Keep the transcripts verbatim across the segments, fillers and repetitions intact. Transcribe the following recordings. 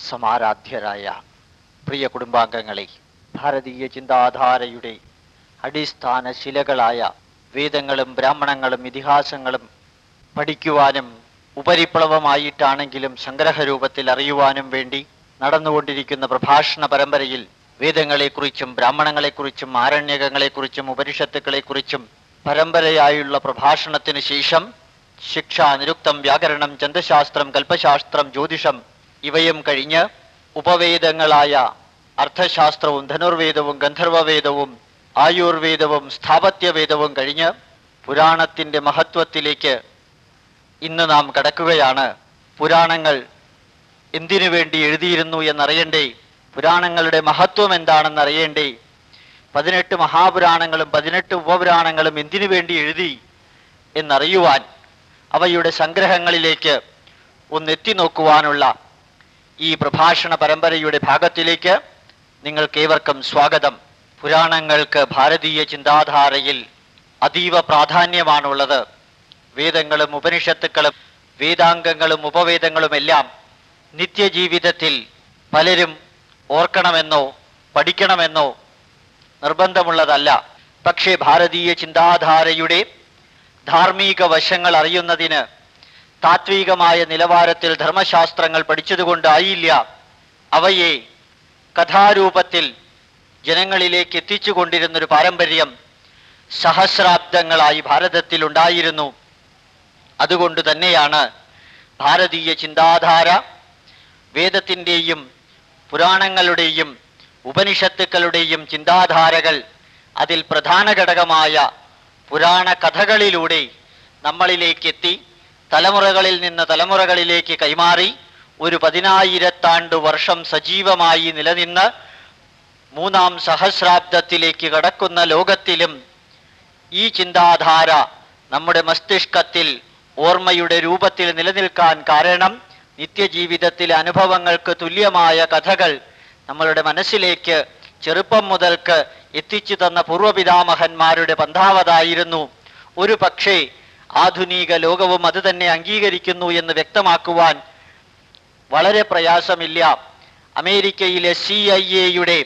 സമാരാധ്യരായ പ്രിയ കുടുംബാംഗങ്ങളെ, ഭാരതീയ ചിന്താധാരയുടെ അടിസ്ഥാന ശിലകളായ വേദങ്ങളും ബ്രാഹ്മണങ്ങളും ഇതിഹാസങ്ങളും പഠിക്കുവാനും ഉപരിപ്ലവമായിട്ടാണെങ്കിലും സംഗ്രഹരൂപത്തിൽ അറിയുവാനും വേണ്ടി നടന്നുകൊണ്ടിരിക്കുന്ന പ്രഭാഷണ പരമ്പരയിൽ വേദങ്ങളെക്കുറിച്ചും ബ്രാഹ്മണങ്ങളെക്കുറിച്ചും ആരണ്യകങ്ങളെക്കുറിച്ചും ഉപനിഷത്തുക്കളെക്കുറിച്ചും പരമ്പരയായുള്ള പ്രഭാഷണത്തിന് ശേഷം ശിക്ഷ, നിരുക്തം, വ്യാകരണം, ചന്ദശാസ്ത്രം, കൽപ്പശാസ്ത്രം, ജ്യോതിഷം ഇവയും കഴിഞ്ഞ് ഉപവേദങ്ങളായ അർത്ഥശാസ്ത്രവും ധനുർവേദവും ഗന്ധർവവേദവും ആയുർവേദവും സ്ഥാപത്യവേദവും കഴിഞ്ഞ് പുരാണത്തിൻ്റെ മഹത്വത്തിലേക്ക് ഇന്ന് നാം കടക്കുകയാണ്. പുരാണങ്ങൾ എന്തിനു വേണ്ടി എഴുതിയിരുന്നു എന്നറിയണ്ടേ? പുരാണങ്ങളുടെ മഹത്വം എന്താണെന്ന് അറിയണ്ടേ? പതിനെട്ട് മഹാപുരാണങ്ങളും പതിനെട്ട് ഉപപുരാണങ്ങളും എന്തിനു വേണ്ടി എഴുതി എന്നറിയുവാൻ, അവയുടെ സംഗ്രഹങ്ങളിലേക്ക് ഒന്നെത്തി നോക്കുവാനുള്ള ഈ പ്രഭാഷണ പരമ്പരയുടെ ഭാഗത്തിലേക്ക് നിങ്ങൾക്കേവർക്കും സ്വാഗതം. പുരാണങ്ങൾക്ക് ഭാരതീയ ചിന്താധാരയിൽ അതീവ പ്രാധാന്യമാണുള്ളത്. വേദങ്ങളും ഉപനിഷത്തുക്കളും വേദാംഗങ്ങളും ഉപവേദങ്ങളുമെല്ലാം നിത്യജീവിതത്തിൽ പലരും ഓർക്കണമെന്നോ പഠിക്കണമെന്നോ നിർബന്ധമുള്ളതല്ല. പക്ഷേ ഭാരതീയ ചിന്താധാരയുടെ ധാർമ്മിക വശങ്ങൾ അറിയുന്നതിന് താത്വികമായ നിലവാരത്തിൽ ധർമ്മശാസ്ത്രങ്ങൾ പഠിച്ചതുകൊണ്ടായില്ല അവയെ കഥാരൂപത്തിൽ ജനങ്ങളിലേക്ക് എത്തിച്ചുകൊണ്ടിരുന്നൊരു പാരമ്പര്യം സഹസ്രാബ്ദങ്ങളായി ഭാരതത്തിൽ ഉണ്ടായിരുന്നു. അതുകൊണ്ട് തന്നെയാണ് ഭാരതീയ ചിന്താധാര വേദത്തിൻ്റെയും പുരാണങ്ങളുടെയും ഉപനിഷത്തുക്കളുടെയും ചിന്താധാരകൾ അതിൽ പ്രധാന ഘടകമായ പുരാണ കഥകളിലൂടെ നമ്മളിലേക്കെത്തി തലമുറകളിൽ നിന്ന് തലമുറകളിലേക്ക് കൈമാറി ഒരു പതിനായിരത്താണ്ട് വർഷം സജീവമായി നിലനിന്ന് മൂന്നാം സഹസ്രാബ്ദത്തിലേക്ക് കടക്കുന്ന ലോകത്തിലും ഈ ചിന്താധാര നമ്മുടെ മസ്തിഷ്കത്തിൽ ഓർമ്മയുടെ രൂപത്തിൽ നിലനിൽക്കാൻ കാരണം നിത്യജീവിതത്തിലെ അനുഭവങ്ങൾക്ക് തുല്യമായ കഥകൾ നമ്മളുടെ മനസ്സിലേക്ക് ചെറുപ്പം മുതൽക്ക് എത്തിച്ചു തന്ന പൂർവപിതാമഹന്മാരുടെ പന്ഥാവതായിരുന്നു. ഒരു പക്ഷേ ആധുനിക ലോകവും അത് തന്നെ അംഗീകരിക്കുന്നു എന്ന് വ്യക്തമാക്കുവാൻ വളരെ പ്രയാസമില്ല. അമേരിക്കയിലെ സി ഐ എയുടെ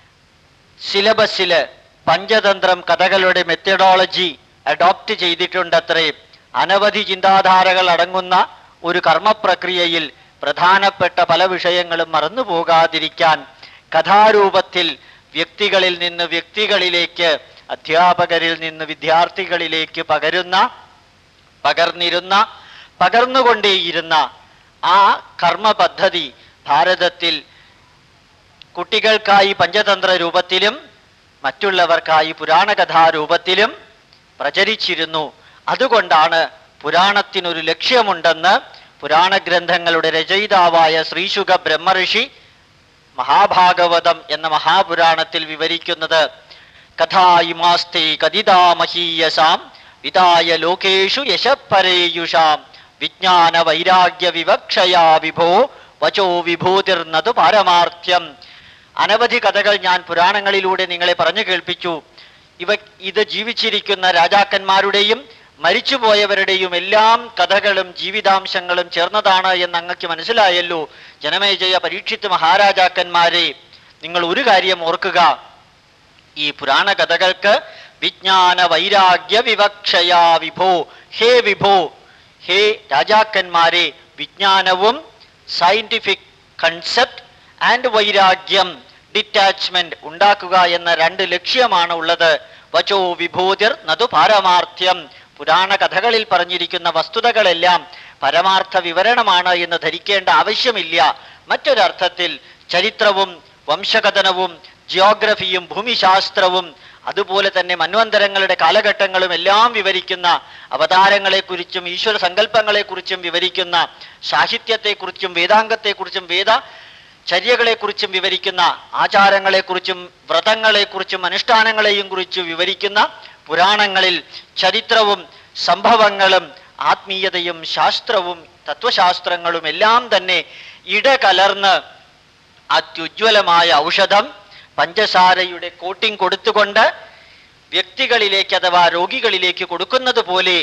സിലബസിൽ പഞ്ചതന്ത്രം കഥകളുടെ മെത്തഡോളജി അഡോപ്റ്റ് ചെയ്തിട്ടുണ്ടത്രേ. അനവധി ചിന്താധാരകൾ അടങ്ങുന്ന ഒരു കർമ്മപ്രക്രിയയിൽ പ്രധാനപ്പെട്ട പല വിഷയങ്ങളും മറന്നു പോകാതിരിക്കാൻ കഥാരൂപത്തിൽ വ്യക്തികളിൽ നിന്ന് വ്യക്തികളിലേക്ക്, അധ്യാപകരിൽ നിന്ന് വിദ്യാർത്ഥികളിലേക്ക് പകരുന്ന പകർന്നിരുന്ന പകർന്നുകൊണ്ടേയിരുന്ന ആ കർമ്മ പദ്ധതി ഭാരതത്തിൽ കുട്ടികൾക്കായി പഞ്ചതന്ത്ര രൂപത്തിലും മറ്റുള്ളവർക്കായി പുരാണകഥാരൂപത്തിലും പ്രചരിച്ചിരുന്നു. അതുകൊണ്ടാണ് പുരാണത്തിനൊരു ലക്ഷ്യമുണ്ടെന്ന് പുരാണ ഗ്രന്ഥങ്ങളുടെ രചയിതാവായ ശ്രീശുക ബ്രഹ്മഋഷി മഹാഭാഗവതം എന്ന മഹാപുരാണത്തിൽ വിവരിക്കുന്നത്. കഥായിമാസ്തേ കദിതാ മഹീയസാം വിതായ ലോകേഷു യശപ്പരേയുഷാം വിജ്ഞാന വൈരാഗ്യ വിവക്ഷയാ വിഭോ വചോ വിഭൂതിർന്നതു പാരമാർത്ഥ്യം. അനവധി കഥകൾ ഞാൻ പുരാണങ്ങളിലൂടെ നിങ്ങളെ പറഞ്ഞു കേൾപ്പിച്ചു. ഇവ ഇത് ജീവിച്ചിരിക്കുന്ന രാജാക്കന്മാരുടെയും മരിച്ചുപോയവരുടെയും എല്ലാം കഥകളും ജീവിതാംശങ്ങളും ചേർന്നതാണ് എന്ന് അങ്ങക്ക് മനസ്സിലായല്ലോ. ജനമേജയ പരീക്ഷിത് മഹാരാജാക്കന്മാരെ, നിങ്ങൾ ഒരു കാര്യം ഓർക്കുക. ഈ പുരാണ കഥകൾക്ക് വിജ്ഞാന വൈരാഗ്യ വിവക്ഷയാ വിഭോ, ഹേ വിഭോ, ഹേ രാജാക്കന്മാരെ, വിജ്ഞാനവും സയന്റിഫിക് കൺസെപ്റ്റ് ആൻഡ് വൈരാഗ്യം ഡിറ്റാച്ച്മെന്റ് ഉണ്ടാക്കുക എന്ന രണ്ട് ലക്ഷ്യമാണ് ഉള്ളത്. വചോ വിഭൂതിർ നതു പാരമാർത്ഥ്യം. പുരാണ കഥകളിൽ പറഞ്ഞിരിക്കുന്ന വസ്തുതകളെല്ലാം പരമാർത്ഥ വിവരണമാണ് എന്ന് ധരിക്കേണ്ട ആവശ്യമില്ല. മറ്റൊരർത്ഥത്തിൽ ചരിത്രവും വംശകഥനവും ജിയോഗ്രഫിയും ഭൂമിശാസ്ത്രവും അതുപോലെ തന്നെ മന്വന്തരങ്ങളുടെ കാലഘട്ടങ്ങളും എല്ലാം വിവരിക്കുന്ന, അവതാരങ്ങളെക്കുറിച്ചും ഈശ്വര സങ്കല്പങ്ങളെക്കുറിച്ചും വിവരിക്കുന്ന, സാഹിത്യത്തെക്കുറിച്ചും വേദാംഗത്തെക്കുറിച്ചും വേദ ചര്യകളെക്കുറിച്ചും വിവരിക്കുന്ന, ആചാരങ്ങളെക്കുറിച്ചും വ്രതങ്ങളെക്കുറിച്ചും അനുഷ്ഠാനങ്ങളെയും കുറിച്ച് വിവരിക്കുന്ന പുരാണങ്ങളിൽ ചരിത്രവും സംഭവങ്ങളും ആത്മീയതയും ശാസ്ത്രവും തത്വശാസ്ത്രങ്ങളും എല്ലാം തന്നെ ഇടകലർന്ന് അത്യുജ്വലമായ ഔഷധം പഞ്ചസാരയുടെ കോട്ടിംഗ് കൊടുത്തുകൊണ്ട് വ്യക്തികളിലേക്ക് അഥവാ രോഗികളിലേക്ക് കൊടുക്കുന്നത് പോലെ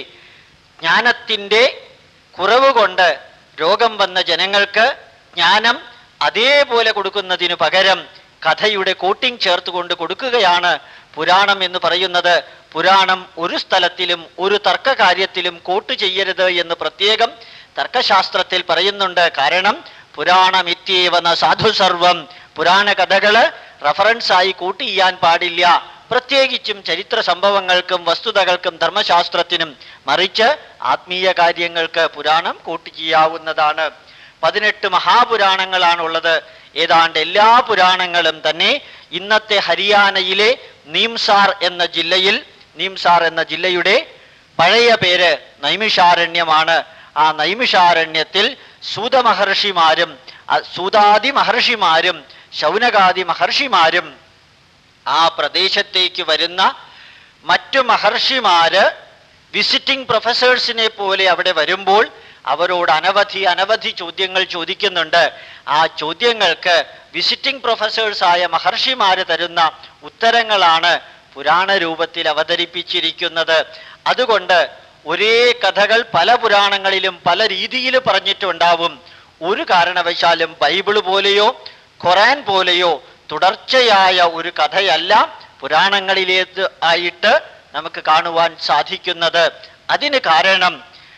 ജ്ഞാനത്തിൻ്റെ കുറവ് കൊണ്ട് രോഗം വന്ന ജനങ്ങൾക്ക് ജ്ഞാനം അതേപോലെ കൊടുക്കുന്നതിനു പകരം കഥയുടെ കോട്ടിംഗ് ചേർത്തുകൊണ്ട് കൊടുക്കുകയാണ് പുരാണം എന്ന് പറയുന്നത്. പുരാണം ഒരു സ്ഥലത്തിലും ഒരു തർക്കകാര്യത്തിലും കോട്ട് ചെയ്യരുത് എന്ന് പ്രത്യേകം തർക്കശാസ്ത്രത്തിൽ പറയുന്നുണ്ട്. കാരണം പുരാണം ഇത്യേവന സാധു സർവം, പുരാണ കഥകള് റഫറൻസായി കോട്ട് ചെയ്യാൻ പാടില്ല, പ്രത്യേകിച്ചും ചരിത്ര സംഭവങ്ങൾക്കും വസ്തുതകൾക്കും ധർമ്മശാസ്ത്രത്തിനും. മറിച്ച് ആത്മീയ കാര്യങ്ങൾക്ക് പുരാണം കോട്ട് ചെയ്യാവുന്നതാണ്. പതിനെട്ട് മഹാപുരാണങ്ങളാണുള്ളത്. ഏതാണ്ട് എല്ലാ പുരാണങ്ങളും തന്നെ ഇന്നത്തെ ഹരിയാനയിലെ നീംസാർ എന്ന ജില്ലയിൽ, നീംസാർ എന്ന ജില്ലയുടെ പഴയ പേര് നൈമിഷാരണ്യമാണ്. ആ നൈമിഷാരണ്യത്തിൽ സൂത മഹർഷിമാരും സൂതാദി മഹർഷിമാരും ശൗനകാദി മഹർഷിമാരും ആ പ്രദേശത്തേക്ക് വരുന്ന മറ്റു മഹർഷിമാര് വിസിറ്റിംഗ് പ്രൊഫസേഴ്സിനെ പോലെ അവിടെ വരുമ്പോൾ അവരോട് അനവധി അനവധി ചോദ്യങ്ങൾ ചോദിക്കുന്നുണ്ട്. ആ ചോദ്യങ്ങൾക്ക് വിസിറ്റിംഗ് പ്രൊഫസേഴ്സായ മഹർഷിമാര് തരുന്ന ഉത്തരങ്ങളാണ് പുരാണ രൂപത്തിൽ അവതരിപ്പിച്ചിരിക്കുന്നത്. അതുകൊണ്ട് ഒരേ കഥകൾ പല പുരാണങ്ങളിലും പല രീതിയിൽ പറഞ്ഞിട്ടുണ്ടാവും. ഒരു കാരണവശാലും ബൈബിള് പോലെയോ ഖുറാൻ പോലെയോ തുടർച്ചയായ ഒരു കഥയല്ല പുരാണങ്ങളിലേത് ആയിട്ട് നമുക്ക് കാണുവാൻ സാധിക്കുന്നത്. അതിന് കാരണം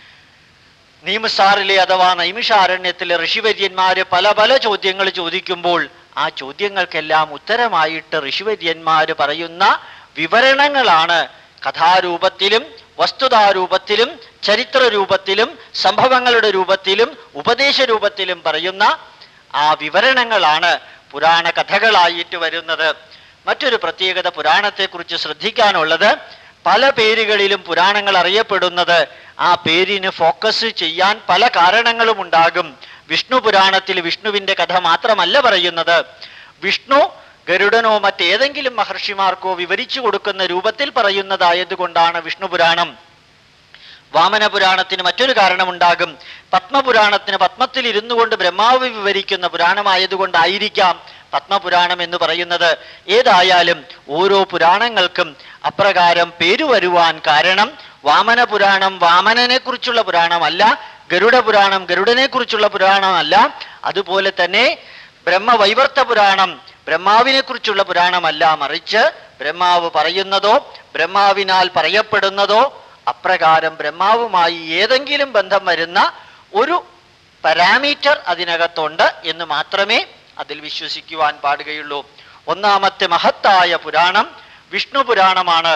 നീംസാറിലെ അഥവാ നൈമിഷാരണ്യത്തിലെ ഋഷിവര്യന്മാര് പല പല ചോദ്യങ്ങൾ ചോദിക്കുമ്പോൾ ആ ചോദ്യങ്ങൾക്കെല്ലാം ഉത്തരമായിട്ട് ഋഷിവര്യന്മാര് പറയുന്ന വിവരണങ്ങളാണ് കഥാരൂപത്തിലും വസ്തുതാരൂപത്തിലും ചരിത്ര രൂപത്തിലും സംഭവങ്ങളുടെ രൂപത്തിലും ഉപദേശ രൂപത്തിലും പറയുന്ന ആ വിവരണങ്ങളാണ് പുരാണ കഥകളായിട്ട് വരുന്നത്. മറ്റൊരു പ്രത്യേകത പുരാണത്തെക്കുറിച്ച് ശ്രദ്ധിക്കാനുള്ളത്, പല പേരുകളിലും പുരാണങ്ങൾ അറിയപ്പെടുന്നത് ആ പേരിന് ഫോക്കസ് ചെയ്യാൻ പല കാരണങ്ങളും ഉണ്ടാകും. വിഷ്ണു പുരാണത്തിൽ വിഷ്ണുവിൻ്റെ കഥ മാത്രമല്ല പറയുന്നത്. വിഷ്ണു ഗരുഡനോ മറ്റേതെങ്കിലും മഹർഷിമാർക്കോ വിവരിച്ചു കൊടുക്കുന്ന രൂപത്തിൽ പറയുന്നതായതുകൊണ്ടാണ് വിഷ്ണു പുരാണം. വാമന പുരാണത്തിന് മറ്റൊരു കാരണമുണ്ടാകും. പത്മപുരാണത്തിന് പത്മത്തിൽ ഇരുന്നു കൊണ്ട് ബ്രഹ്മാവ് വിവരിക്കുന്ന പുരാണമായതുകൊണ്ടായിരിക്കാം പത്മപുരാണം എന്ന് പറയുന്നത്. ഏതായാലും ഓരോ പുരാണങ്ങൾക്കും അപ്രകാരം പേരു വരുവാൻ കാരണം വാമന പുരാണം വാമനനെ കുറിച്ചുള്ള പുരാണമല്ല, ഗരുഡ പുരാണം ഗരുഡനെ കുറിച്ചുള്ള പുരാണമല്ല, അതുപോലെ തന്നെ ബ്രഹ്മവൈവർത്ത പുരാണം ബ്രഹ്മാവിനെ കുറിച്ചുള്ള പുരാണമല്ല, മറിച്ച് ബ്രഹ്മാവ് പറയുന്നതോ ബ്രഹ്മാവിനാൽ പറയപ്പെടുന്നതോ അപ്രകാരം ബ്രഹ്മാവുമായി ഏതെങ്കിലും ബന്ധം വരുന്ന ഒരു പാരാമീറ്റർ അതിനകത്തുണ്ട് എന്ന് മാത്രമേ അതിൽ വിശ്വസിക്കുവാൻ പാടുകയുള്ളൂ. ഒന്നാമത്തെ മഹത്തായ പുരാണം വിഷ്ണു പുരാണമാണ്.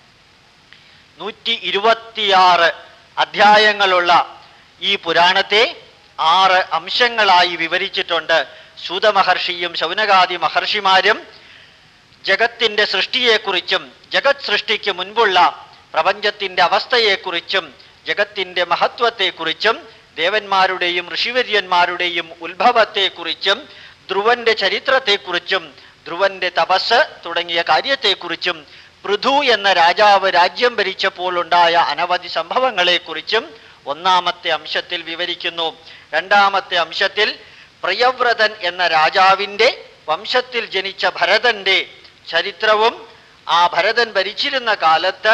നൂറ്റി ഇരുപത്തിയാറ് അധ്യായങ്ങളുള്ള ഈ പുരാണത്തെ ആറ് അംശങ്ങളായി വിവരിച്ചിട്ടുണ്ട്. സൂതമഹർഷിയും ശൗനകാദി മഹർഷിമാരും ജഗത്തിന്റെ സൃഷ്ടിയെക്കുറിച്ചും ജഗത് സൃഷ്ടിക്ക് മുൻപുള്ള പ്രപഞ്ചത്തിന്റെ അവസ്ഥയെക്കുറിച്ചും ജഗത്തിന്റെ മഹത്വത്തെക്കുറിച്ചും ദേവന്മാരുടെയും ഋഷിവര്യന്മാരുടെയും ഉത്ഭവത്തെക്കുറിച്ചും ധ്രുവന്റെ ചരിത്രത്തെക്കുറിച്ചും ധ്രുവന്റെ തപസ് തുടങ്ങിയ കാര്യത്തെക്കുറിച്ചും പൃഥു എന്ന രാജാവ് രാജ്യം ഭരിച്ചപ്പോൾ ഉണ്ടായ അനവധി സംഭവങ്ങളെക്കുറിച്ചും ഒന്നാമത്തെ അംശത്തിൽ വിവരിക്കുന്നു. രണ്ടാമത്തെ അംശത്തിൽ പ്രിയവ്രതൻ എന്ന രാജാവിൻ്റെ വംശത്തിൽ ജനിച്ച ഭരതന്റെ ചരിത്രവും ആ ഭരതൻ ഭരിച്ചിരുന്ന കാലത്ത്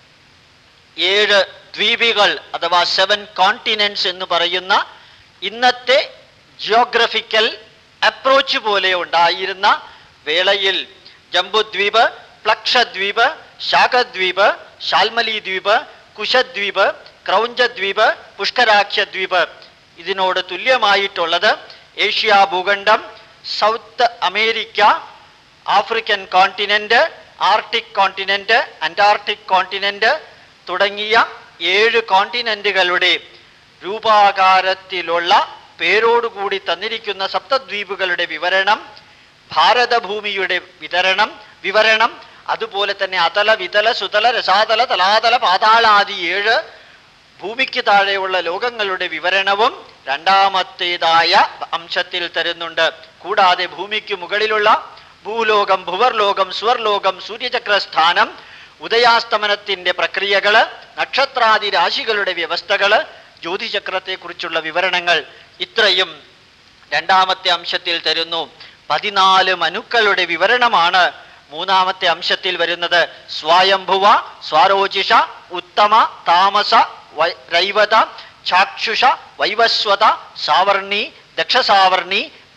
ഏഴ് ദ്വീപികൾ അഥവാ സെവൻ കോണ്ടിനെന്റ്സ് എന്ന് പറയുന്ന ഇന്നത്തെ ജിയോഗ്രഫിക്കൽ അപ്രോച്ച് പോലെ ഉണ്ടായിരുന്ന വേളയിൽ ജംബുദ്വീപ്, പ്ലക്ഷദ്വീപ്, ശാഖദ്വീപ്, ശാൽമലി ദ്വീപ്, കുശദ്വീപ്, ക്രൗഞ്ചദ്വീപ്, പുഷ്കരാക്ഷദ്വീപ്, ഇതിനോട് തുല്യമായിട്ടുള്ളത് ഏഷ്യ ഭൂഖണ്ഡം, South America, African continent, Arctic continent, Antarctic continent തുടങ്ങിയ ഏഴ് കോണ്ടിനെന്റുകളുടെ രൂപാകാരത്തിലുള്ള പേരോടുകൂടി തന്നിരിക്കുന്ന സപ്തദ്വീപുകളുടെ വിവരണം, ഭാരതഭൂമിയുടെ വിതരണം വിവരണം അതുപോലെ തന്നെ അതല വിതല സുതല രസാതല തലാതല പാതാളാദി ഏഴ് ഭൂമിക്ക് താഴെയുള്ള ലോകങ്ങളുടെ വിവരണവും രണ്ടാമത്തേതായ അംശത്തിൽ തരുന്നുണ്ട്. കൂടാതെ ഭൂമിക്ക് മുകളിലുള്ള ഭൂലോകം, ഭുവർലോകം, സ്വർലോകം, സൂര്യചക്രസ്ഥാനം, ഉദയാസ്തമനത്തിന്റെ പ്രക്രിയകള്, നക്ഷത്രാദി രാശികളുടെ വ്യവസ്ഥകള്, ജ്യോതിചക്രത്തെക്കുറിച്ചുള്ള വിവരണങ്ങൾ ഇത്രയും രണ്ടാമത്തെ അംശത്തിൽ തരുന്നു. പതിനാല് മനുക്കളുടെ വിവരണമാണ് മൂന്നാമത്തെ അംശത്തിൽ വരുന്നത്. സ്വായംഭുവ, സ്വാരോചിഷ, ഉത്തമ, താമസ, രൈവത, ചാക്ഷുഷ, വൈവസ്വത, സാവർണി, ദക്ഷസാവർണി,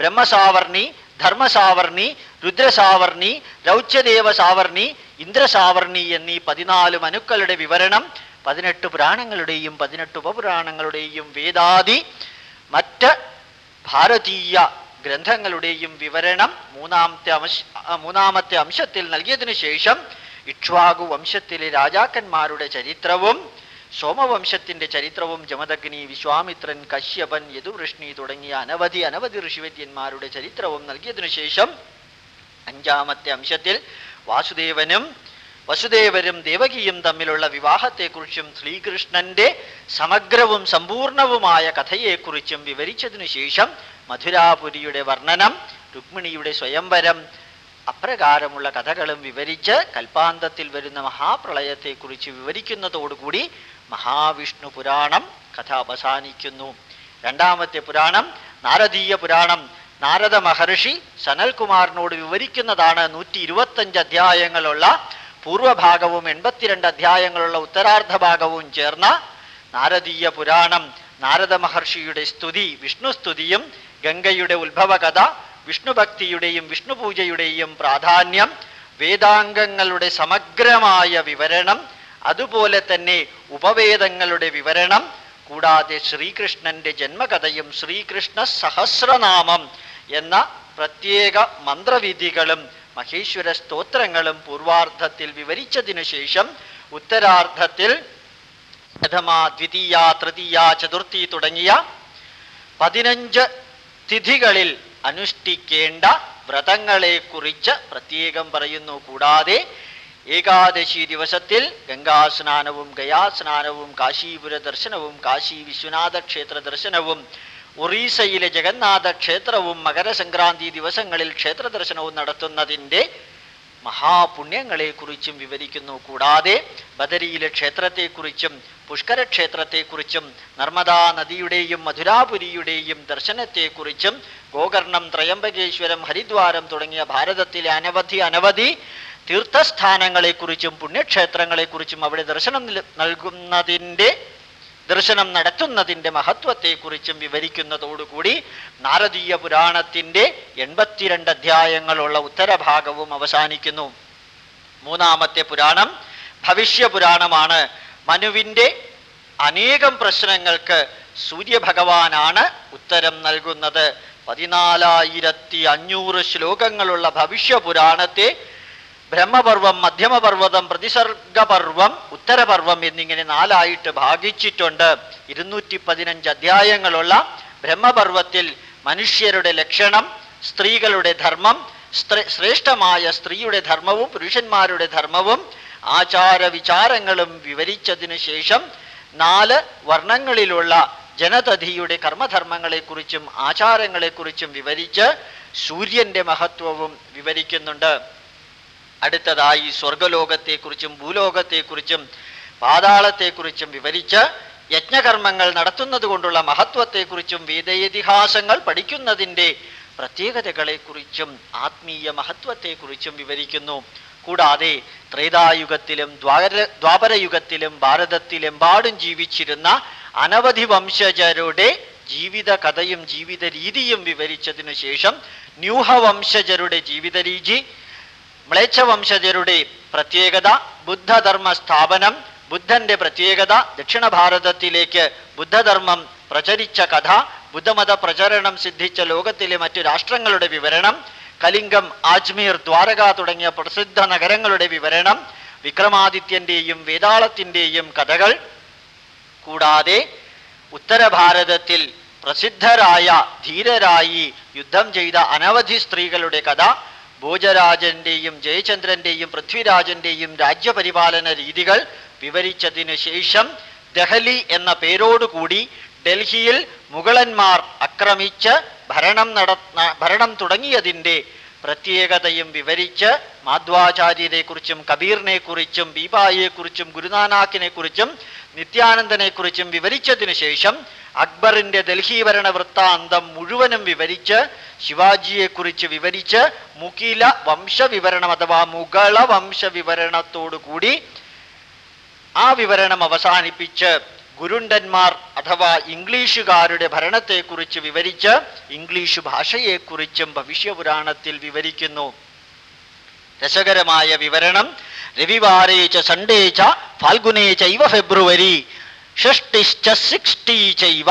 ബ്രഹ്മസാവർണി, ധർമ്മസാവർണി, രുദ്രസാവർണി, രൗച്യദേവ സാവർണി, ഇന്ദ്രസാവർണി എന്നീ പതിനാല് മനുക്കളുടെ വിവരണം, പതിനെട്ട് പുരാണങ്ങളുടെയും പതിനെട്ട് ഉപപുരാണങ്ങളുടെയും വേദാദി മറ്റ് ഭാരതീയ ഗ്രന്ഥങ്ങളുടെയും വിവരണം മൂന്നാമത്തെ അംശ മൂന്നാമത്തെ അംശത്തിൽ നൽകിയതിനു ശേഷം ഇക്ഷ്വാകു വംശത്തിലെ രാജാക്കന്മാരുടെ ചരിത്രവും സോമവംശത്തിന്റെ ചരിത്രവും ജമദഗ്നി, വിശ്വാമിത്രൻ, കശ്യപൻ, യദുവൃഷ്ണി തുടങ്ങിയ അനവധി അനവധി ഋഷിവര്യന്മാരുടെ ചരിത്രവും നൽകിയതിനു ശേഷം അഞ്ചാമത്തെ അംശത്തിൽ വാസുദേവനും വസുദേവരും ദേവകിയും തമ്മിലുള്ള വിവാഹത്തെക്കുറിച്ചും ശ്രീകൃഷ്ണന്റെ സമഗ്രവും സമ്പൂർണവുമായ കഥയെക്കുറിച്ചും വിവരിച്ചതിനു ശേഷം മധുരാപുരിയുടെ വർണ്ണനം, രുക്മിണിയുടെ സ്വയംവരം, അപ്രകാരമുള്ള കഥകളും വിവരിച്ച് കൽപ്പാന്തത്തിൽ വരുന്ന മഹാപ്രളയത്തെക്കുറിച്ച് വിവരിക്കുന്നതോടുകൂടി മഹാവിഷ്ണു പുരാണം കഥ അവസാനിക്കുന്നു. രണ്ടാമത്തെ പുരാണം നാരദീയ പുരാണം. നാരദ മഹർഷി സനൽകുമാറിനോട് വിവരിക്കുന്നതാണ്. നൂറ്റി ഇരുപത്തഞ്ച് അധ്യായങ്ങളുള്ള പൂർവഭാഗവും എൺപത്തിരണ്ട് അധ്യായങ്ങളുള്ള ഉത്തരാർദ്ധ ഭാഗവും ചേർന്ന നാരദീയ പുരാണം. നാരദ മഹർഷിയുടെ സ്തുതി, വിഷ്ണുസ്തുതിയും ഗംഗയുടെ ഉത്ഭവകഥ, വിഷ്ണുഭക്തിയുടെയും വിഷ്ണുപൂജയുടെയും പ്രാധാന്യം, വേദാംഗങ്ങളുടെ സമഗ്രമായ വിവരണം, അതുപോലെ തന്നെ ഉപവേദങ്ങളുടെ വിവരണം, കൂടാതെ ശ്രീകൃഷ്ണന്റെ ജന്മകഥയും ശ്രീകൃഷ്ണ സഹസ്രനാമം എന്ന പ്രത്യേക മന്ത്രവിധികളും മഹേശ്വര സ്തോത്രങ്ങളും പൂർവാർദ്ധത്തിൽ വിവരിച്ചതിനു ശേഷം ഉത്തരാർദ്ധത്തിൽ പ്രഥമ, ദ്വിതീയ, തൃതീയ, ചതുർത്ഥി തുടങ്ങിയ പതിനഞ്ച് തിഥികളിൽ അനുഷ്ഠിക്കേണ്ട വ്രതങ്ങളെ കുറിച്ച് പ്രത്യേകം പറയുന്നു. കൂടാതെ ഏകാദശി ദിവസത്തിൽ ഗംഗാസ്നാനവും ഗയാസ്നാനവും കാശീപുര ദർശനവും കാശി വിശ്വനാഥ ക്ഷേത്ര ദർശനവും ഒറീസയിലെ ജഗന്നാഥ ക്ഷേത്രവും മകരസംക്രാന്തി ദിവസങ്ങളിൽ ക്ഷേത്ര ദർശനവും നടത്തുന്നതിൻ്റെ മഹാപുണ്യങ്ങളെക്കുറിച്ചും വിവരിക്കുന്നു. കൂടാതെ ബദരിയിലെ ക്ഷേത്രത്തെക്കുറിച്ചും പുഷ്കര ക്ഷേത്രത്തെക്കുറിച്ചും നർമ്മദാ നദിയുടെയും മധുരാപുരിയുടെയും ദർശനത്തെക്കുറിച്ചും ഗോകർണം, ത്രയംബകേശ്വരം, ഹരിദ്വാരം തുടങ്ങിയ ഭാരതത്തിലെ അനവധി അനവധി തീർത്ഥസ്ഥാനങ്ങളെക്കുറിച്ചും പുണ്യക്ഷേത്രങ്ങളെക്കുറിച്ചും അവിടെ ദർശനം നൽകുന്നതിൻ്റെ ദർശനം നടത്തുന്നതിൻ്റെ മഹത്വത്തെക്കുറിച്ചും വിവരിക്കുന്നതോടുകൂടി നാരദീയ പുരാണത്തിൻ്റെ എൺപത്തിരണ്ട് അധ്യായങ്ങളുള്ള ഉത്തരഭാഗവും അവസാനിക്കുന്നു. മൂന്നാമത്തെ പുരാണം ഭവിഷ്യപുരാണമാണ്. മനുവിൻ്റെ അനേകം പ്രശ്നങ്ങൾക്ക് സൂര്യഭഗവാനാണ് ഉത്തരം നൽകുന്നത്. പതിനാലായിരത്തി അഞ്ഞൂറ് ശ്ലോകങ്ങളുള്ള ഭവിഷ്യപുരാണത്തെ ബ്രഹ്മപർവം, മധ്യമപർവ്വതം, പ്രതിസർഗപർവം, ഉത്തരപർവം എന്നിങ്ങനെ നാലായിട്ട് ഭാഗിച്ചിട്ടുണ്ട്. ഇരുന്നൂറ്റി പതിനഞ്ച് അധ്യായങ്ങളുള്ള ബ്രഹ്മപർവത്തിൽ മനുഷ്യരുടെ ലക്ഷണം, സ്ത്രീകളുടെ ധർമ്മം, ശ്രേഷ്ഠമായ സ്ത്രീയുടെ ധർമ്മവും പുരുഷന്മാരുടെ ധർമ്മവും ആചാരവിചാരങ്ങളും വിവരിച്ചതിനു ശേഷം നാല് വർണ്ണങ്ങളിലുള്ള ജനതധിയുടെ കർമ്മധർമ്മങ്ങളെക്കുറിച്ചും ആചാരങ്ങളെക്കുറിച്ചും വിവരിച്ച് സൂര്യന്റെ മഹത്വവും വിവരിക്കുന്നുണ്ട്. അടുത്തതായി സ്വർഗലോകത്തെക്കുറിച്ചും ഭൂലോകത്തെക്കുറിച്ചും പാതാളത്തെക്കുറിച്ചും വിവരിച്ച് യജ്ഞകർമ്മങ്ങൾ നടത്തുന്നത് കൊണ്ടുള്ള മഹത്വത്തെക്കുറിച്ചും വേദേതിഹാസങ്ങൾ പഠിക്കുന്നതിൻ്റെ പ്രത്യേകതകളെക്കുറിച്ചും ആത്മീയ മഹത്വത്തെക്കുറിച്ചും വിവരിക്കുന്നു. കൂടാതെ ത്രേതായുഗത്തിലും ദ്വാര ദ്വാപരയുഗത്തിലും ഭാരതത്തിലെമ്പാടും ജീവിച്ചിരുന്ന അനവധി വംശജരുടെ ജീവിത കഥയും ജീവിത രീതിയും വിവരിച്ചതിനു ശേഷം ന്യൂഹവംശജരുടെ ജീവിത രീതി, മ്ലേച്ഛവംശജരുടെ പ്രത്യേകത, ബുദ്ധധർമ്മ സ്ഥാപനം, ബുദ്ധന്റെ പ്രത്യേകത, ദക്ഷിണ ഭാരതത്തിലേക്ക് ബുദ്ധധർമ്മം പ്രചരിച്ച കഥ, ബുദ്ധമത പ്രചരണം സിദ്ധിച്ച ലോകത്തിലെ മറ്റു രാഷ്ട്രങ്ങളുടെ വിവരണം, കലിംഗം, ആജ്മീർ, ദ്വാരക തുടങ്ങിയ പ്രസിദ്ധ നഗരങ്ങളുടെ വിവരണം, വിക്രമാദിത്യന്റെയും വേതാളത്തിൻ്റെയും കഥകൾ, കൂടാതെ ഉത്തരഭാരതത്തിൽ പ്രസിദ്ധരായ ധീരരായി യുദ്ധം ചെയ്ത അനവധി സ്ത്രീകളുടെ കഥ, ഭോജരാജന്റെയും ജയചന്ദ്രന്റെയും പൃഥ്വിരാജന്റെയും രാജ്യപരിപാലന രീതികൾ വിവരിച്ചതിനു ശേഷം ദഹലി എന്ന പേരോടുകൂടി ഡൽഹിയിൽ മുഗളന്മാർ ആക്രമിച്ച് ഭരണം നട ഭരണം തുടങ്ങിയതിൻ്റെ പ്രത്യേകതയും വിവരിച്ച് മാധ്വാചാര്യരെക്കുറിച്ചും കബീറിനെക്കുറിച്ചും ബീബായെക്കുറിച്ചും ഗുരുനാനാക്കിനെക്കുറിച്ചും നിത്യാനന്ദനെക്കുറിച്ചും വിവരിച്ചതിനു ശേഷം അക്ബറിൻ്റെ ഡൽഹി ഭരണ വൃത്താന്തം മുഴുവനും വിവരിച്ച് ശിവാജിയെക്കുറിച്ച് വിവരിച്ച് മുകില വംശവിവരണം അഥവാ മുഗള വംശവിവരണത്തോടുകൂടി ആ വിവരണം അവസാനിപ്പിച്ച് ഗുരുണ്ടന്മാർ അഥവാ ഇംഗ്ലീഷുകാരുടെ ഭരണത്തെക്കുറിച്ച് വിവരിച്ച് ഇംഗ്ലീഷ് ഭാഷയെക്കുറിച്ചും ഭവിഷ്യപുരാണത്തിൽ വിവരിക്കുന്നു. രസകരമായ വിവരണം. രവിവാരേ ച സൺഡേ ച ഫാൽഗുനേ ചൈവ ഫെബ്രുവരി ഷഷ്ടിശ്ച സിക്സ്റ്റി ചൈവ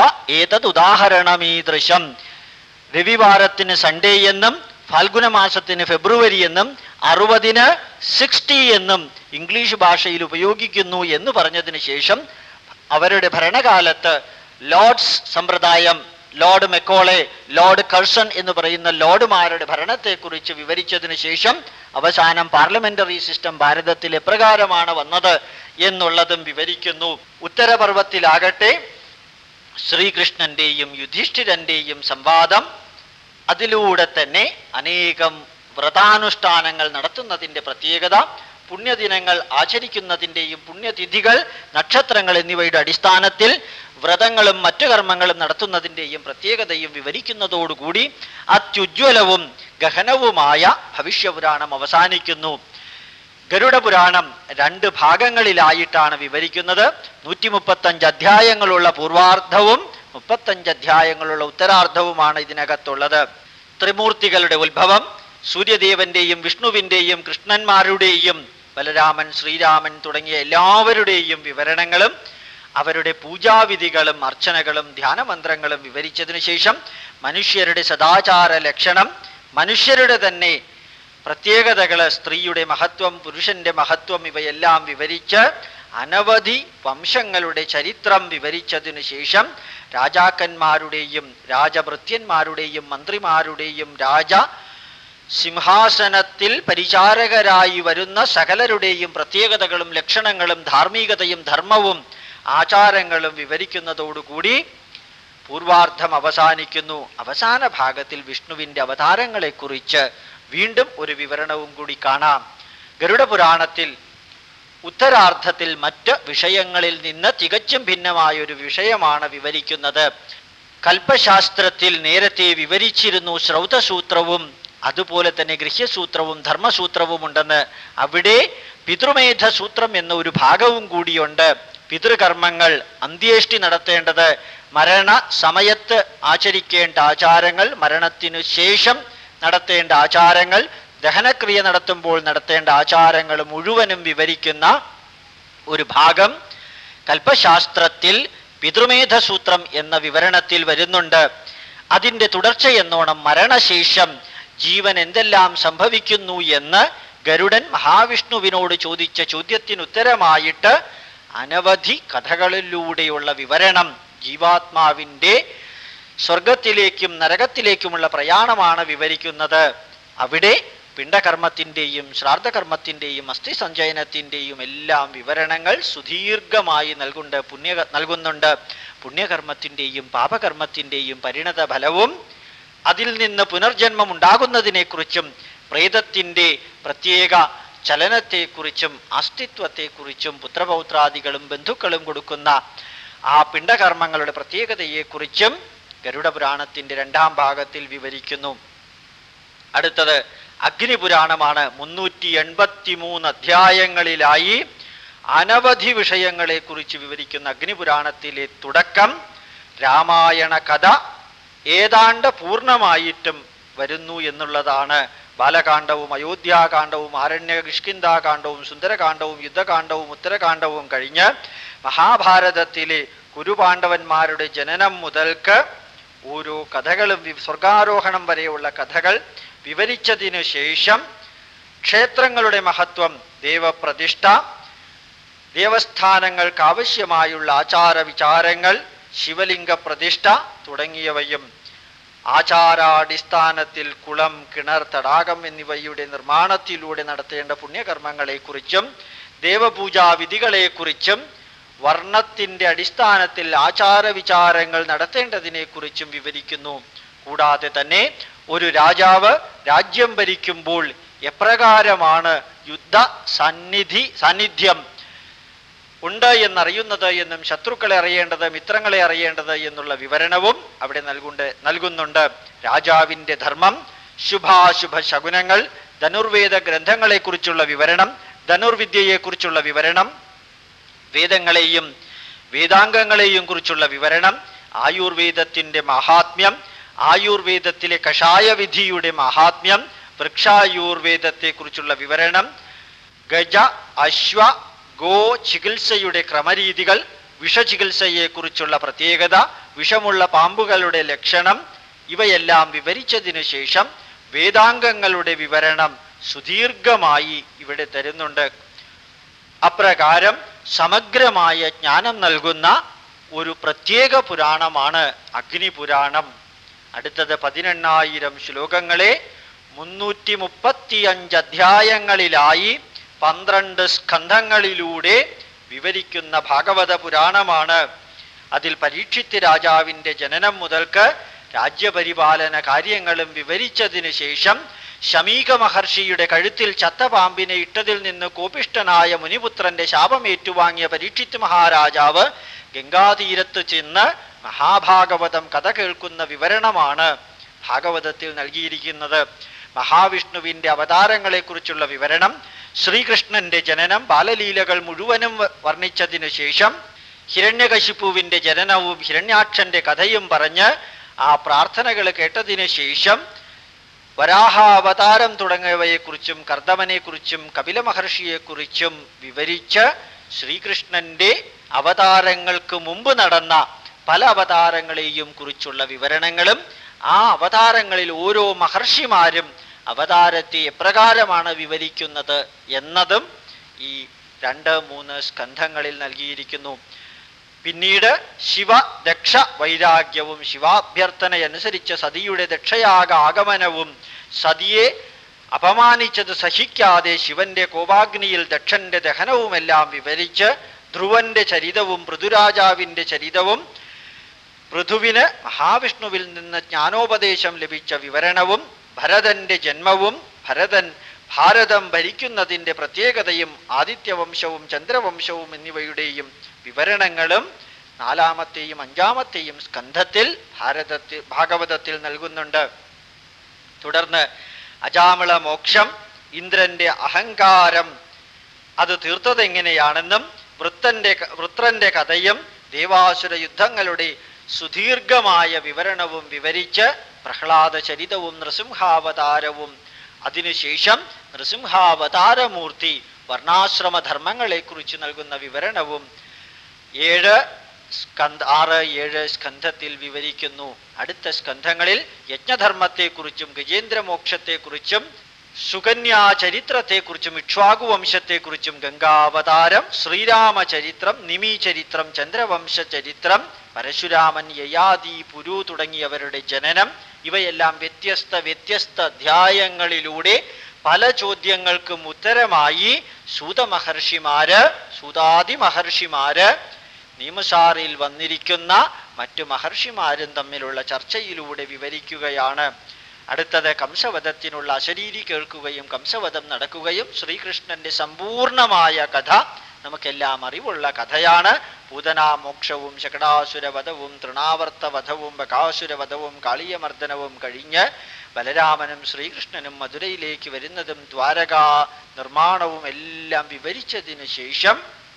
ഏതദുദാഹരണമീദൃശം. രവിവാരത്തിന് സൺഡേ എന്നും ഫാൽഗുന മാസത്തിന് ഫെബ്രുവരി എന്നും അറുപതിന് സിക്സ്റ്റി എന്നും ഇംഗ്ലീഷ് ഭാഷയിൽ ഉപയോഗിക്കുന്നു എന്ന് പറഞ്ഞതിന് ശേഷം അവരുടെ ഭരണകാലത്ത് ലോർഡ്സ് സമ്പ്രദായം, ലോർഡ് മെക്കോളെ, ലോർഡ് കഴ്സൺ എന്ന് പറയുന്ന ലോർഡുമാരുടെ ഭരണത്തെക്കുറിച്ച് വിവരിച്ചതിന് ശേഷം അവസാനം പാർലമെന്ററി സിസ്റ്റം ഭാരതത്തിൽ എപ്രകാരമാണ് വന്നത് എന്നുള്ളതും വിവരിക്കുന്നു. ഉത്തരപർവത്തിലാകട്ടെ ശ്രീകൃഷ്ണന്റെയും യുധിഷ്ഠിരന്റെയും സംവാദം, അതിലൂടെ തന്നെ അനേകം വ്രതാനുഷ്ഠാനങ്ങൾ നടത്തുന്നതിൻ്റെ പ്രത്യേകത, പുണ്യദിനങ്ങൾ ആചരിക്കുന്നതിൻ്റെയും പുണ്യതിഥികൾ, നക്ഷത്രങ്ങൾ എന്നിവയുടെ അടിസ്ഥാനത്തിൽ വ്രതങ്ങളും മറ്റു കർമ്മങ്ങളും നടത്തുന്നതിൻ്റെയും പ്രത്യേകതയും വിവരിക്കുന്നതോടുകൂടി അത്യുജ്വലവും ഗഹനവുമായ ഭവിഷ്യപുരാണം അവസാനിക്കുന്നു. ഗരുഡപുരാണം രണ്ട് ഭാഗങ്ങളിലായിട്ടാണ് വിവരിക്കുന്നത്. നൂറ്റി മുപ്പത്തഞ്ച് അധ്യായങ്ങളുള്ള പൂർവാർദ്ധവും മുപ്പത്തഞ്ച് അധ്യായങ്ങളുള്ള ഉത്തരാർദ്ധവുമാണ് ഇതിനകത്തുള്ളത്. ത്രിമൂർത്തികളുടെ ഉത്ഭവം, സൂര്യദേവന്റെയും വിഷ്ണുവിൻ്റെയും കൃഷ്ണന്മാരുടെയും ബലരാമൻ, ശ്രീരാമൻ തുടങ്ങിയ എല്ലാവരുടെയും വിവരണങ്ങളും അവരുടെ പൂജാവിധികളും അർച്ചനകളും ധ്യാനമന്ത്രങ്ങളും വിവരിച്ചതിനു ശേഷം മനുഷ്യരുടെ സദാചാര ലക്ഷണം, മനുഷ്യരുടെ തന്നെ പ്രത്യേകതകൾ, സ്ത്രീയുടെ മഹത്വം, പുരുഷന്റെ മഹത്വം ഇവയെല്ലാം വിവരിച്ച് അനവധി വംശങ്ങളുടെ ചരിത്രം വിവരിച്ചതിനു ശേഷം രാജാക്കന്മാരുടെയും രാജഭൃത്യന്മാരുടെയും മന്ത്രിമാരുടെയും രാജ സിംഹാസനത്തിൽ പരിചാരകരായി വരുന്ന സകലരുടെയും പ്രത്യേകതകളും ലക്ഷണങ്ങളും ധാർമ്മികതയും ധർമ്മവും ആചാരങ്ങളും വിവരിക്കുന്നതോടുകൂടി പൂർവാർദ്ധം അവസാനിക്കുന്നു. അവസാന ഭാഗത്തിൽ വിഷ്ണുവിൻ്റെ അവതാരങ്ങളെക്കുറിച്ച് വീണ്ടും ഒരു വിവരണവും കൂടി കാണാം. ഗരുഡപുരാണത്തിൽ ഉത്തരാർദ്ധത്തിൽ മറ്റ് വിഷയങ്ങളിൽ നിന്ന് തികച്ചും ഭിന്നമായൊരു വിഷയമാണ് വിവരിക്കുന്നത്. കൽപ്പശാസ്ത്രത്തിൽ നേരത്തെ വിവരിച്ചിരുന്നു ശ്രൗതസൂത്രവും അതുപോലെ തന്നെ ഗൃഹ്യസൂത്രവും ധർമ്മസൂത്രവും ഉണ്ടെന്ന്. അവിടെ പിതൃമേധസൂത്രം എന്ന ഒരു ഭാഗവും കൂടിയുണ്ട്. പിതൃകർമ്മങ്ങൾ, അന്ത്യേഷ്ടി നടത്തേണ്ടത്, മരണ സമയത്ത് ആചരിക്കേണ്ട ആചാരങ്ങൾ, മരണത്തിനു ശേഷം നടത്തേണ്ട ആചാരങ്ങൾ, ദഹനക്രിയ നടത്തുമ്പോൾ നടത്തേണ്ട ആചാരങ്ങൾ മുഴുവനും വിവരിക്കുന്ന ഒരു ഭാഗം കൽപ്പശാസ്ത്രത്തിൽ പിതൃമേധസൂത്രം എന്ന വിവരണത്തിൽ വരുന്നുണ്ട്. അതിൻ്റെ തുടർച്ചയെന്നോണം മരണശേഷം ജീവൻ എന്തെല്ലാം സംഭവിക്കുന്നു എന്ന് ഗരുഡൻ മഹാവിഷ്ണുവിനോട് ചോദിച്ച ചോദ്യത്തിനുത്തരമായിട്ട് അനവധി കഥകളിലൂടെയുള്ള വിവരണം, ജീവാത്മാവിൻ്റെ സ്വർഗത്തിലേക്കും നരകത്തിലേക്കുമുള്ള പ്രയാണമാണ് വിവരിക്കുന്നത്. അവിടെ പിണ്ടകർമ്മത്തിൻ്റെയും ശ്രാദ്ധകർമ്മത്തിൻ്റെയും അസ്ഥിസഞ്ചയനത്തിൻ്റെയും എല്ലാം വിവരണങ്ങൾ സുദീർഘമായി നൽകുണ്ട് പുണ്യ നൽകുന്നുണ്ട് പുണ്യകർമ്മത്തിൻ്റെയും പാപകർമ്മത്തിൻ്റെയും പരിണത ഫലവും അതിൽ നിന്ന് പുനർജന്മം ഉണ്ടാകുന്നതിനെക്കുറിച്ചും പ്രേതത്തിൻ്റെ പ്രത്യേക ചലനത്തെക്കുറിച്ചും അസ്തിത്വത്തെക്കുറിച്ചും പുത്രപൗത്രാദികളും ബന്ധുക്കളും കൊടുക്കുന്ന ആ പിണ്ടകർമ്മങ്ങളുടെ പ്രത്യേകതയെക്കുറിച്ചും ഗരുഡപുരാണത്തിൻ്റെ രണ്ടാം ഭാഗത്തിൽ വിവരിക്കുന്നു. അടുത്തത് അഗ്നിപുരാണമാണ്. മുന്നൂറ്റി എൺപത്തി മൂന്ന് അധ്യായങ്ങളിലായി അനവധി വിഷയങ്ങളെക്കുറിച്ച് വിവരിക്കുന്ന അഗ്നിപുരാണത്തിലെ തുടക്കം രാമായണ കഥ ഏതാണ്ട് പൂർണ്ണമായിട്ടും വരുന്നു എന്നുള്ളതാണ്. ബാലകാണ്ഡവും അയോധ്യാകാണ്ഡവും ആരണ്യ കിഷ്കിന്ധാകാണ്ഡവും സുന്ദരകാണ്ഡവും യുദ്ധകാണ്ഡവും ഉത്തരകാണ്ഡവും കഴിഞ്ഞ് മഹാഭാരതത്തിലെ കുരുപാണ്ഡവന്മാരുടെ ജനനം മുതൽക്ക് ഓരോ കഥകളും സ്വർഗാരോഹണം വരെയുള്ള കഥകൾ വിവരിച്ചതിനു ശേഷം ക്ഷേത്രങ്ങളുടെ മഹത്വം, ദേവപ്രതിഷ്ഠ, ദേവസ്ഥാനങ്ങൾക്ക് ആവശ്യമായുള്ള ആചാര വിചാരങ്ങൾ, ശിവലിംഗ പ്രതിഷ്ഠ തുടങ്ങിയവയും ആചാരാടിസ്ഥാനത്തിൽ കുളം, കിണർ, തടാകം എന്നിവയുടെ നിർമ്മാണത്തിലൂടെ നടത്തേണ്ട പുണ്യകർമ്മങ്ങളെക്കുറിച്ചും ദേവപൂജാ വിധികളെക്കുറിച്ചും വർണ്ണത്തിൻ്റെ അടിസ്ഥാനത്തിൽ ആചാര വിചാരങ്ങൾ നടത്തേണ്ടതിനെക്കുറിച്ചും വിവരിക്കുന്നു. കൂടാതെ തന്നെ ഒരു രാജാവ് രാജ്യം ഭരിക്കുമ്പോൾ എപ്രകാരമാണ് യുദ്ധ സന്നിധി സാന്നിധ്യം ഉണ്ട് എന്നറിയുന്നത് എന്നും ശത്രുക്കളെ അറിയേണ്ടത്, മിത്രങ്ങളെ അറിയേണ്ടത് എന്നുള്ള വിവരണവും അവിടെ നൽകുണ്ട് നൽകുന്നുണ്ട് രാജാവിൻ്റെ ധർമ്മം, ശുഭാശുഭ ശകുനങ്ങൾ, ധനുർവേദ ഗ്രന്ഥങ്ങളെക്കുറിച്ചുള്ള വിവരണം, ധനുർവിദ്യയെക്കുറിച്ചുള്ള വിവരണം, വേദങ്ങളെയും വേദാംഗങ്ങളെയും കുറിച്ചുള്ള വിവരണം, ആയുർവേദത്തിൻ്റെ മഹാത്മ്യം, ആയുർവേദത്തിലെ കഷായ വിധിയുടെ മഹാത്മ്യം, വൃക്ഷായുർവേദത്തെക്കുറിച്ചുള്ള വിവരണം, ഗജ അശ്വ ഗോ ചികിത്സയുടെ ക്രമരീതികൾ, വിഷചികിത്സയെക്കുറിച്ചുള്ള പ്രത്യേകത, വിഷമുള്ള പാമ്പുകളുടെ ലക്ഷണം, ഇവയെല്ലാം വിവരിച്ചതിന് ശേഷം വേദാംഗങ്ങളുടെ വിവരണം സുദീർഘമായി ഇവിടെ തരുന്നുണ്ട്. അപ്രകാരം സമഗ്രമായ ജ്ഞാനം നൽകുന്ന ഒരു പ്രത്യേക പുരാണമാണ് അഗ്നിപുരാണം. അടുത്തത് പതിനെണ്ണായിരം ശ്ലോകങ്ങളെ മുന്നൂറ്റി മുപ്പത്തിയഞ്ച് അധ്യായങ്ങളിലായി പന്ത്രണ്ട് സ്കന്ധങ്ങളിലൂടെ വിവരിക്കുന്ന ഭാഗവത പുരാണമാണ്. അതിൽ പരീക്ഷിത്ത് രാജാവിൻ്റെ ജനനം മുതൽക്ക് രാജ്യപരിപാലന കാര്യങ്ങളും വിവരിച്ചതിന് ശേഷം ശമീക മഹർഷിയുടെ കഴുത്തിൽ ചത്ത പാമ്പിനെ ഇട്ടതിൽ നിന്ന് കോപിഷ്ഠനായ മുനിപുത്രന്റെ ശാപം ഏറ്റുവാങ്ങിയ പരീക്ഷിത്ത് മഹാരാജാവ് ഗംഗാതീരത്ത് ചെന്ന് മഹാഭാഗവതം കഥ കേൾക്കുന്ന വിവരണമാണ് ഭാഗവതത്തിൽ നൽകിയിരിക്കുന്നത്. മഹാവിഷ്ണുവിൻ്റെ അവതാരങ്ങളെക്കുറിച്ചുള്ള വിവരണം, ശ്രീകൃഷ്ണന്റെ ജനനം, ബാലലീലകൾ മുഴുവനും വർണ്ണിച്ചതിനു ശേഷം ഹിരണ്യകശിപുവിൻ്റെ ജനനവും ഹിരണ്യാക്ഷന്റെ കഥയും പറഞ്ഞ് ആ പ്രാർത്ഥനകൾ കേട്ടതിന് ശേഷം വരാഹാവതാരം തുടങ്ങിയവയെക്കുറിച്ചും കർദമനെക്കുറിച്ചും കപില മഹർഷിയെക്കുറിച്ചും വിവരിച്ച് ശ്രീകൃഷ്ണന്റെ അവതാരങ്ങൾക്ക് മുമ്പ് നടന്ന പല അവതാരങ്ങളെയും കുറിച്ചുള്ള വിവരണങ്ങളും ആ അവതാരങ്ങളിൽ ഓരോ മഹർഷിമാരും അവതാരത്തെ എപ്രകാരമാണ് വിവരിക്കുന്നത് എന്നതും ഈ രണ്ട് മൂന്ന് സ്കന്ധങ്ങളിൽ നൽകിയിരിക്കുന്നു. പിന്നീട് ശിവ ദക്ഷ വൈരാഗ്യവും ശിവാഭ്യർത്ഥനയനുസരിച്ച് സതിയുടെ ദക്ഷയാഗ ആഗമനവും സതിയെ അപമാനിച്ചത് സഹിക്കാതെ ശിവന്റെ കോപാഗ്നിയിൽ ദക്ഷന്റെ ദഹനവുമെല്ലാം വിവരിച്ച് ധ്രുവന്റെ ചരിതവും പൃഥുരാജാവിൻ്റെ ചരിതവും പൃഥുവിന് മഹാവിഷ്ണുവിൽ നിന്ന് ജ്ഞാനോപദേശം ലഭിച്ച വിവരണവും ഭരതന്റെ ജന്മവും ഭരതൻ ഭാരതം ഭരിക്കുന്നതിൻ്റെ പ്രത്യേകതയും ആദിത്യവംശവും ചന്ദ്രവംശവും എന്നിവയുടെയും വിവരണങ്ങളും നാലാമത്തെയും അഞ്ചാമത്തെയും സ്കന്ധത്തിൽ ഭാരതത്തിൽ ഭാഗവതത്തിൽ നൽകുന്നുണ്ട്. തുടർന്ന് അജാമിള മോക്ഷം, ഇന്ദ്രന്റെ അഹങ്കാരം അത് തീർത്തതെങ്ങനെയാണെന്നും വൃത്തന്റെ വൃത്രന്റെ കഥയും ദേവാസുര യുദ്ധങ്ങളുടെ സുദീർഘമായ വിവരണവും വിവരിച്ച് പ്രഹ്ലാദ ചരിതവും നൃസിംഹാവതാരവും അതിനുശേഷം നൃസിംഹാവതാരമൂർത്തി വർണ്ണാശ്രമധർമ്മങ്ങളെക്കുറിച്ച് നൽകുന്ന വിവരണവും ഏഴ് സ്കന്ധ ആറ് ഏഴ് സ്കന്ധത്തിൽ വിവരിക്കുന്നു. അടുത്ത സ്കന്ധങ്ങളിൽ യജ്ഞധർമ്മത്തെക്കുറിച്ചും ഗജേന്ദ്രമോക്ഷത്തെക്കുറിച്ചും സുകന്യാചരിത്രത്തെക്കുറിച്ചും ഇക്ഷ്വാകുവംശത്തെക്കുറിച്ചും ഗംഗാവതാരം, ശ്രീരാമചരിത്രം, നിമിചരിത്രം, ചന്ദ്രവംശ ചരിത്രം, പരശുരാമൻ, യയാതി, പുരു തുടങ്ങിയവരുടെ ജനനം ഇവയെല്ലാം വ്യത്യസ്ത വ്യത്യസ്ത അധ്യായങ്ങളിലൂടെ പല ചോദ്യങ്ങൾക്കും ഉത്തരമായി സൂതമഹർഷിമാര് സൂതാദി മഹർഷിമാര് നിയമസാറിൽ വന്നിരിക്കുന്ന മറ്റു മഹർഷിമാരും തമ്മിലുള്ള ചർച്ചയിലൂടെ വിവരിക്കുകയാണ്. അടുത്തത് കംസവധത്തിനുള്ള അശരീരി കേൾക്കുകയും കംസവധം നടക്കുകയും ശ്രീകൃഷ്ണന്റെ സമ്പൂർണമായ കഥ നമുക്കെല്ലാം അറിവുള്ള കഥയാണ്. പൂതനാമോക്ഷവും ശകടാസുരവധവും തൃണാവർത്തവധവും ബകാസുരവധവും കാളിയമർദ്ദനവും കഴിഞ്ഞ് ബലരാമനും ശ്രീകൃഷ്ണനും മധുരയിലേക്ക് വരുന്നതും ദ്വാരകാ നിർമ്മാണവും എല്ലാം വിവരിച്ചതിന് ശേഷം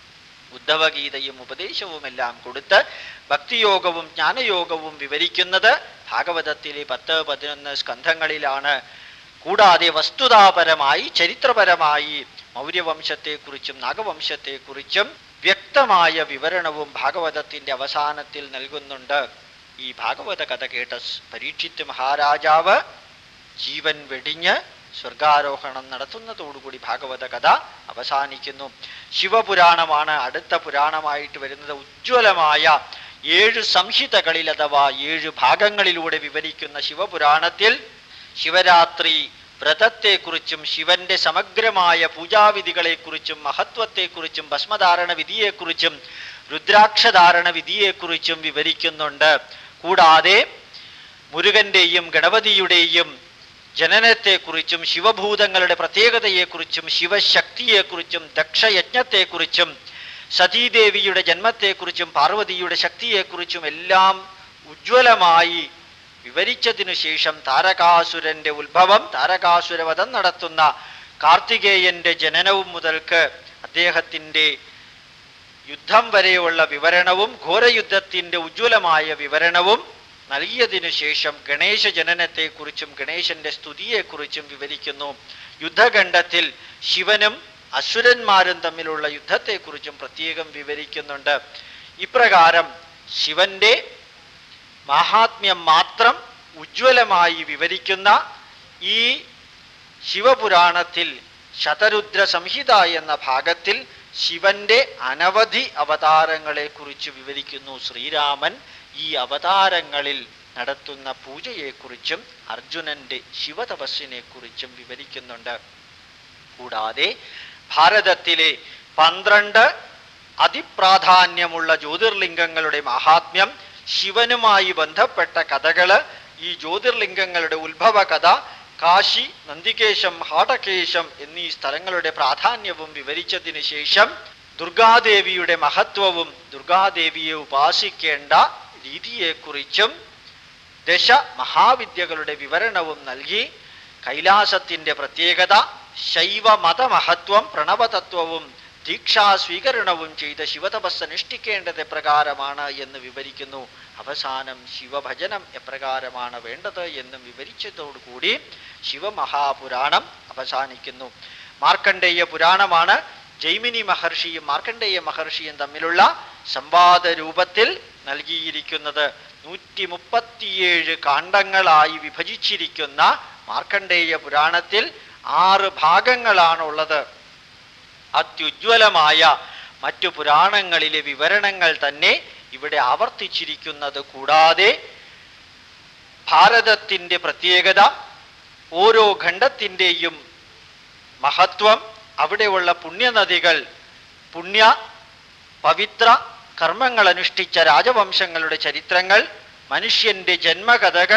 ഉദ്ധവഗീതയും ഉപദേശവുമെല്ലാം കൊടുത്ത് ഭക്തിയോഗവും ജ്ഞാനയോഗവും വിവരിക്കുന്നത് ഭാഗവതത്തിലെ പത്ത് പതിനൊന്ന് സ്കന്ധങ്ങളിലാണ്. കൂടാതെ വസ്തുതാപരമായി ചരിത്രപരമായി മൗര്യവംശത്തെക്കുറിച്ചും നാഗവംശത്തെക്കുറിച്ചും വ്യക്തമായ വിവരണവും ഭാഗവതത്തിൻ്റെ അവസാനത്തിൽ നൽകുന്നുണ്ട്. ഈ ഭാഗവത കഥ കേട്ട പരീക്ഷിത്ത് മഹാരാജാവ് ജീവൻ വെടിഞ്ഞ് സ്വർഗാരോഹണം നടത്തുന്നതോടുകൂടി ഭാഗവത കഥ അവസാനിക്കുന്നു. ശിവപുരാണമാണ് അടുത്ത പുരാണമായിട്ട് വരുന്നത്. ഉജ്ജ്വലമായ ഏഴ് സംഹിതകളിൽ അഥവാ ഏഴ് ഭാഗങ്ങളിലൂടെ വിവരിക്കുന്ന ശിവപുരാണത്തിൽ ശിവരാത്രി വ്രതത്തെക്കുറിച്ചും ശിവന്റെ സമഗ്രമായ പൂജാവിധികളെക്കുറിച്ചും മഹത്വത്തെക്കുറിച്ചും ഭസ്മധാരണ വിധിയെക്കുറിച്ചും രുദ്രാക്ഷധാരണ വിധിയെക്കുറിച്ചും വിവരിക്കുന്നുണ്ട്. കൂടാതെ മുരുകന്റെയും ഗണപതിയുടെയും ജനനത്തെക്കുറിച്ചും ശിവഭൂതങ്ങളുടെ പ്രത്യേകതയെക്കുറിച്ചും ശിവശക്തിയെക്കുറിച്ചും ദക്ഷയജ്ഞത്തെക്കുറിച്ചും സതീദേവിയുടെ ജന്മത്തെക്കുറിച്ചും പാർവതിയുടെ ശക്തിയെക്കുറിച്ചും എല്ലാം ഉജ്ജ്വലമായി വിവരിച്ചതിനു ശേഷം താരകാസുരന്റെ ഉത്ഭവം, താരകാസുരവധം നടത്തുന്ന കാർത്തികേയന്റെ ജനനവും മുതൽക്ക് അദ്ദേഹത്തിൻ്റെ യുദ്ധം വരെയുള്ള വിവരണവും ഘോരയുദ്ധത്തിൻ്റെ ഉജ്ജ്വലമായ വിവരണവും നൽകിയതിനു ശേഷം ഗണേശ ജനനത്തെക്കുറിച്ചും ഗണേശന്റെ സ്തുതിയെക്കുറിച്ചും വിവരിക്കുന്നു. യുദ്ധഖണ്ഡത്തിൽ ശിവനും അസുരന്മാരും തമ്മിലുള്ള യുദ്ധത്തെക്കുറിച്ചും പ്രത്യേകം വിവരിക്കുന്നുണ്ട്. ഇപ്രകാരം ശിവന്റെ മാഹാത്മ്യം മാത്രം ഉജ്ജ്വലമായി വിവരിക്കുന്ന ഈ ശിവപുരാണത്തിൽ ശതരുദ്ര സംഹിത എന്ന ഭാഗത്തിൽ ശിവന്റെ അനവധി അവതാരങ്ങളെക്കുറിച്ച് വിവരിക്കുന്നു. ശ്രീരാമൻ ഈ അവതാരങ്ങളിൽ നടത്തുന്ന പൂജയെക്കുറിച്ചും അർജുനന്റെ ശിവതപസ്സിനെ കുറിച്ചും വിവരിക്കുന്നുണ്ട്. കൂടാതെ ഭാരതത്തിലെ പന്ത്രണ്ട് അതിപ്രാധാന്യമുള്ള ജ്യോതിർലിംഗങ്ങളുടെ മഹാത്മ്യം, ശിവനുമായി ബന്ധപ്പെട്ട കഥകള്, ഈ ജ്യോതിർലിംഗങ്ങളുടെ ഉത്ഭവ കഥ, കാശി, നന്ദികേശം, ഹാടകേശം എന്നീ സ്ഥലങ്ങളുടെ പ്രാധാന്യവും വിവരിച്ചതിന് ശേഷം ദുർഗാദേവിയുടെ മഹത്വവും ദുർഗാദേവിയെ ഉപാസിക്കേണ്ട രീതിയെക്കുറിച്ചും ദശ മഹാവിദ്യകളുടെ വിവരണവും നൽകി കൈലാസത്തിൻ്റെ പ്രത്യേകത, ശൈവമതമഹത്വം, പ്രണവതത്വവും ദീക്ഷാ സ്വീകരണവും ചെയ്ത ശിവതപസ് അനുഷ്ഠിക്കേണ്ടത് എപ്രകാരമാണ് എന്ന് വിവരിക്കുന്നു. അവസാനം ശിവഭജനം എപ്രകാരമാണ് വേണ്ടത് എന്നും വിവരിച്ചതോടുകൂടി ശിവമഹാപുരാണം അവസാനിക്കുന്നു. മാർക്കണ്ഡേയ പുരാണമാണ് ജൈമിനി മഹർഷിയും മാർക്കണ്ഡേയ മഹർഷിയും തമ്മിലുള്ള സംവാദ രൂപത്തിൽ നൽകിയിരിക്കുന്നത്. നൂറ്റി മുപ്പത്തിയേഴ് കാണ്ഡങ്ങളായി വിഭജിച്ചിരിക്കുന്ന മാർക്കണ്ഡേയ പുരാണത്തിൽ ആറ് ഭാഗങ്ങളാണുള്ളത്. അത്യുജ്വലമായ മറ്റു പുരാണങ്ങളിലെ വിവരണങ്ങൾ തന്നെ ഇവിടെ ആവർത്തിച്ചിരിക്കുന്നത് കൂടാതെ ഭാരതത്തിൻ്റെ പ്രത്യേകത, ഓരോ ഖണ്ഡത്തിൻ്റെയും മഹത്വം, അവിടെയുള്ള പുണ്യനദികൾ, പുണ്യ പവിത്ര കർമ്മങ്ങൾ അനുഷ്ഠിച്ച രാജവംശങ്ങളുടെ ചരിത്രങ്ങൾ, മനുഷ്യൻ്റെ ജന്മകഥകൾ,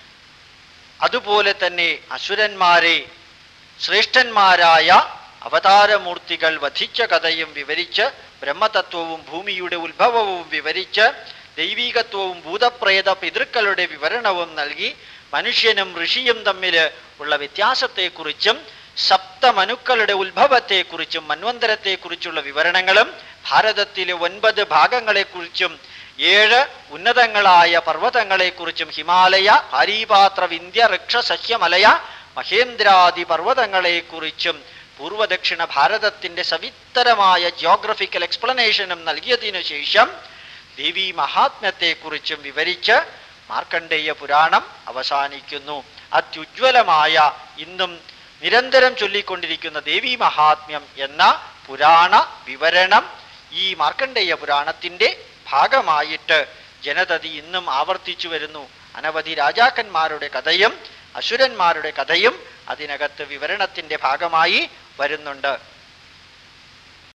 അതുപോലെ തന്നെ അസുരന്മാരെ ശ്രേഷ്ഠന്മാരായ അവതാരമൂർത്തികൾ വധിച്ച കഥയും വിവരിച്ച്, ബ്രഹ്മതത്വവും ഭൂമിയുടെ ഉത്ഭവവും വിവരിച്ച്, ദൈവീകത്വവും ഭൂതപ്രേത പിതൃക്കളുടെ വിവരണവും നൽകി, മനുഷ്യനും ഋഷിയും തമ്മിൽ ഉള്ള വ്യത്യാസത്തെക്കുറിച്ചും സപ്തമനുക്കളുടെ ഉത്ഭവത്തെക്കുറിച്ചും മന്വന്തരത്തെക്കുറിച്ചുള്ള വിവരണങ്ങളും ഭാരതത്തിലെ ഒൻപത് ഭാഗങ്ങളെക്കുറിച്ചും ഏഴ് ഉന്നതങ്ങളായ പർവ്വതങ്ങളെക്കുറിച്ചും ഹിമാലയ, ഹരിപാത്ര, വിന്ധ്യ, ഋക്ഷ, സഹ്യമലയ, മഹേന്ദ്രാദി പർവ്വതങ്ങളെക്കുറിച്ചും പൂർവദക്ഷിണ ഭാരതത്തിൻ്റെ സവിസ്തരമായ ജിയോഗ്രഫിക്കൽ എക്സ്പ്ലനേഷനും നൽകിയതിനു ശേഷം ദേവീ മഹാത്മ്യത്തെക്കുറിച്ചും വിവരിച്ച് മാർക്കണ്ഡേയ പുരാണം അവസാനിക്കുന്നു. അത്യുജ്വലമായ ഇന്നും നിരന്തരം ചൊല്ലിക്കൊണ്ടിരിക്കുന്ന ദേവീ മഹാത്മ്യം എന്ന പുരാണ വിവരണം ഈ മാർക്കണ്ഡേയ പുരാണത്തിൻ്റെ ഭാഗമായിട്ട് ജനതതി ഇന്നും ആവർത്തിച്ചു വരുന്നു. അനവധി രാജാക്കന്മാരുടെ കഥയും അസുരന്മാരുടെ കഥയും അതിനകത്ത് വിവരണത്തിൻ്റെ ഭാഗമായി വരുന്നുണ്ട്.